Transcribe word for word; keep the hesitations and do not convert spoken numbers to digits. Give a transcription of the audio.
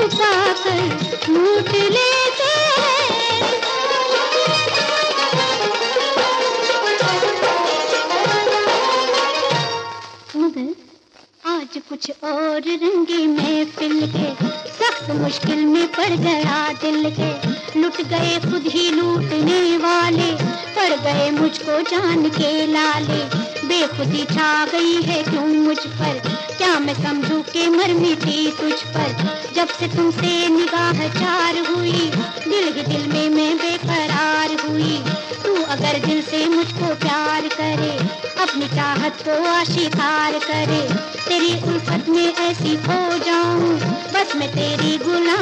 पाकर लूट लेते हैं। मगर आज कुछ और रंगे महफिल के, सख्त मुश्किल में पड़ गया दिल के। लुट गए खुद ही लूटने वाले, पड़ गए मुझको जान के लाले। बेखुदी छा गई है क्यों मुझ पर, क्या मैं समझूं के मर मिटी तुझ पर। जब से तुमसे निगाह चार हुई, दिल ही दिल में मैं बेकरार हुई। तू अगर दिल से मुझको प्यार करे, अपनी चाहत को आशिकार करे, तेरी उल्फत में ऐसी खो जाऊं, बस मैं तेरी गुलाम